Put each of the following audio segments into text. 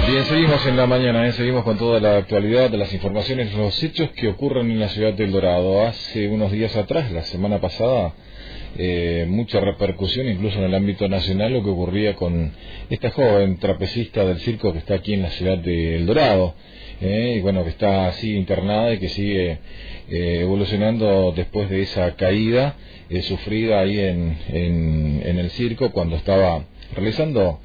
Bien, seguimos en la mañana, seguimos con toda la actualidad de las informaciones, los hechos que ocurren en la ciudad del Dorado. Hace unos días atrás, la semana pasada, mucha repercusión incluso en el ámbito nacional, lo que ocurría con esta joven trapecista del circo que está aquí en la ciudad del Dorado, y bueno, que está así internada y que sigue evolucionando después de esa caída sufrida ahí en el circo cuando estaba realizando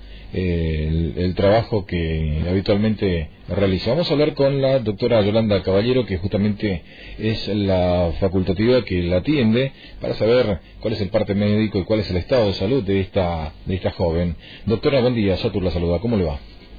el trabajo que habitualmente realiza. Vamos a hablar con la doctora Yolanda Caballero, que justamente es la facultativa que la atiende, para saber cuál es el parte médico y cuál es el estado de salud de esta joven. Doctora, buen día. Satur la saluda. ¿Cómo le va?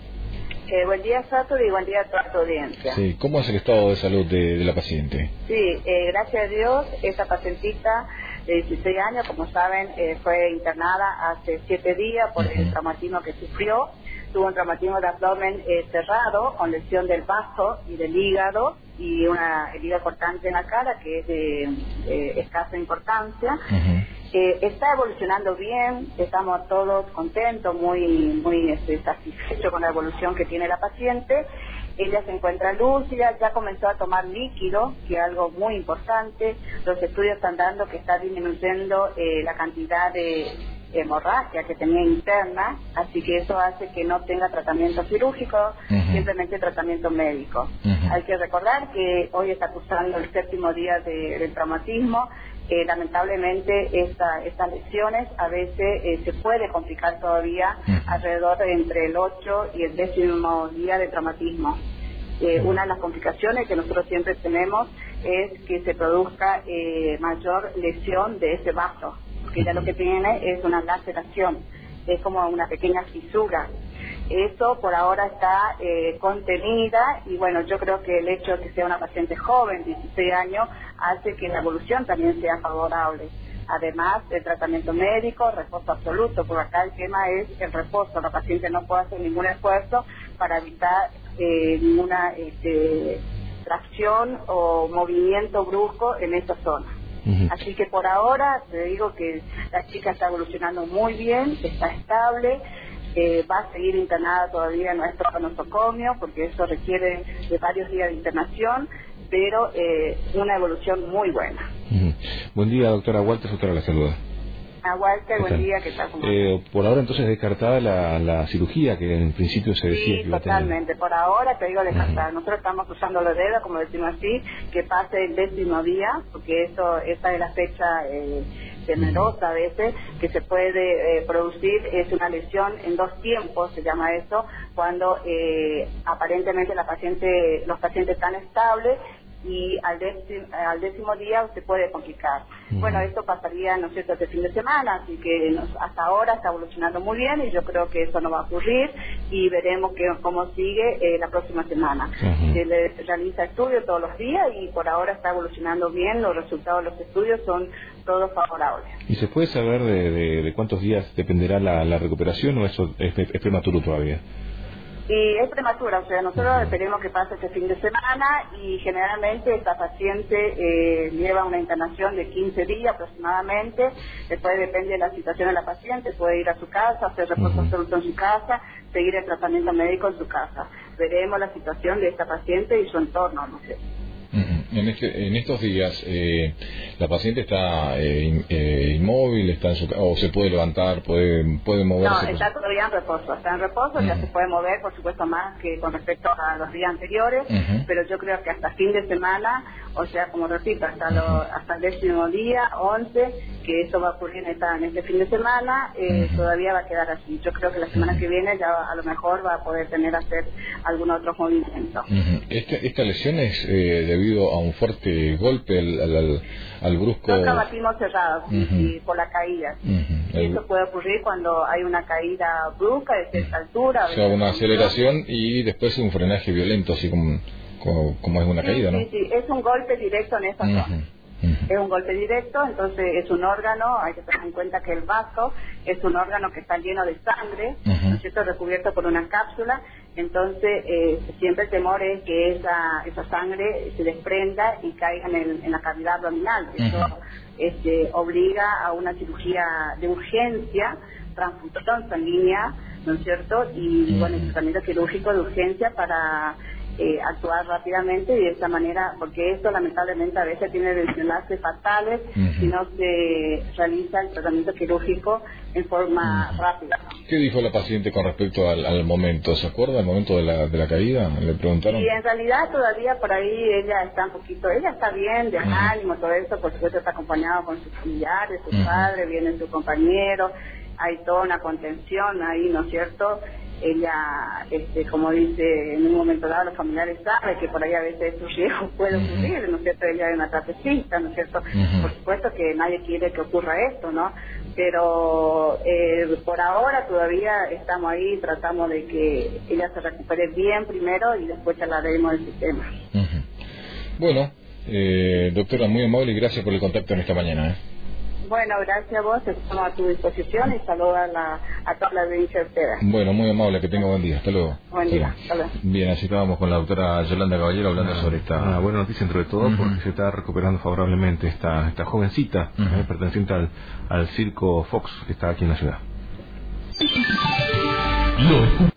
Buen día, Satur, y buen día a toda tu audiencia. Sí, ¿cómo es el estado de salud de la paciente? Sí, gracias a Dios, esta pacientita de 16 años, como saben, fue internada hace 7 días por el traumatismo que sufrió. Tuvo un traumatismo de abdomen cerrado, con lesión del vaso y del hígado, y una herida cortante en la cara que es de escasa importancia. Está evolucionando bien, estamos todos contentos, muy satisfechos con la evolución que tiene la paciente. Ella se encuentra lúcida, ya comenzó a tomar líquido, que es algo muy importante. Los estudios están dando que está disminuyendo la cantidad de hemorragia que tenía interna, así que eso hace que no tenga tratamiento quirúrgico, simplemente tratamiento médico. Hay que recordar que hoy está cursando el 7º día del traumatismo. Lamentablemente estas lesiones a veces se puede complicar todavía alrededor de entre el 8 y el 10º día de traumatismo. Una de las complicaciones que nosotros siempre tenemos es que se produzca mayor lesión de ese vaso, porque ya lo que tiene es una laceración, es como una pequeña fisura. Eso por ahora está contenida, y bueno, yo creo que el hecho de que sea una paciente joven, 16 años, hace que la evolución también sea favorable. Además del tratamiento médico, reposo absoluto, porque acá el tema es el reposo. La paciente no puede hacer ningún esfuerzo para evitar ninguna tracción o movimiento brusco en esa zona. Así que por ahora te digo que la chica está evolucionando muy bien, está estable. Va a seguir internada todavía en nuestro nosocomio, porque eso requiere de varios días de internación, pero una evolución muy buena. Buen día, doctora. Walter Sotero la saluda. Walter, buen día, ¿qué tal? Por ahora entonces descartada la cirugía que en principio se decía que iba a tener. Totalmente, por ahora te digo descartada. Nosotros estamos cruzando los dedos, como decimos así, que pase el 10º día, porque esa es la fecha temerosa a veces que se puede producir. Es una lesión en 2 tiempos, se llama eso, cuando aparentemente los pacientes están estables, y al 10º día se puede complicar. Bueno, esto pasaría, ¿no es cierto?, este fin de semana, así que hasta ahora está evolucionando muy bien, y yo creo que eso no va a ocurrir, y veremos cómo sigue la próxima semana. Se le realiza estudios todos los días, y por ahora está evolucionando bien. Los resultados de los estudios son todos favorables. ¿Y se puede saber de cuántos días dependerá la recuperación, o eso es prematuro todavía? Y es prematura, o sea, nosotros esperemos que pase este fin de semana, y generalmente esta paciente lleva una internación de 15 días aproximadamente. Después depende de la situación de la paciente, puede ir a su casa, hacer reposo absoluto en su casa, seguir el tratamiento médico en su casa. Veremos la situación de esta paciente y su entorno, no sé. En estos días, la paciente está inmóvil, está en su o se puede levantar, puede moverse. No, está todavía en reposo, ya se puede mover, por supuesto, más que con respecto a los días anteriores, pero yo creo que hasta fin de semana, o sea, como repito, hasta el 10º día, 11, que eso va a ocurrir en este fin de semana, todavía va a quedar así. Yo creo que la semana que viene ya a lo mejor va a poder hacer algún otro movimiento. Esta lesión es debido a un fuerte golpe al brusco. Son traumatismos cerrados y por la caída. Eso puede ocurrir cuando hay una caída brusca de cierta altura. O sea, una aceleración y después un frenaje violento, así como es una caída, ¿no? Sí, es un golpe directo en esa zona. Es un golpe directo, entonces es un órgano, hay que tener en cuenta que el vaso es un órgano que está lleno de sangre, ¿no es cierto?, recubierto por una cápsula. Entonces siempre el temor es que esa sangre se desprenda y caiga en la cavidad abdominal. Eso obliga a una cirugía de urgencia, transfusión sanguínea, ¿no es cierto? Y bueno, el tratamiento quirúrgico de urgencia para actuar rápidamente y de esta manera, porque esto lamentablemente a veces tiene desenlaces fatales si no se realiza el tratamiento quirúrgico en forma rápida. ¿Qué dijo la paciente con respecto al momento? ¿Se acuerda del momento de la caída? ¿Le preguntaron? Y en realidad todavía por ahí ella está un poquito, ella está bien de ánimo, todo eso, por supuesto está acompañado con sus familiares, su padre, viene su compañero, hay toda una contención ahí, ¿no es cierto? Ella, como dice, en un momento dado los familiares saben que por ahí a veces esos riesgos pueden ocurrir, ¿no es cierto? Ella es una trapecista, ¿no es cierto? Por supuesto que nadie quiere que ocurra esto, ¿no? Pero por ahora todavía estamos ahí, tratamos de que ella se recupere bien primero y después hablaremos del sistema. Bueno, doctora, muy amable y gracias por el contacto en esta mañana. Bueno, gracias a vos, estamos a tu disposición y saludo a toda la audiencia de ustedes. Bueno, muy amable, que tenga buen día, hasta luego. Buen día, hasta luego. Bien, así estábamos con la doctora Yolanda Caballero hablando sobre esta... Una buena noticia entre todo, porque se está recuperando favorablemente esta jovencita, perteneciente al circo Fox, que está aquí en la ciudad.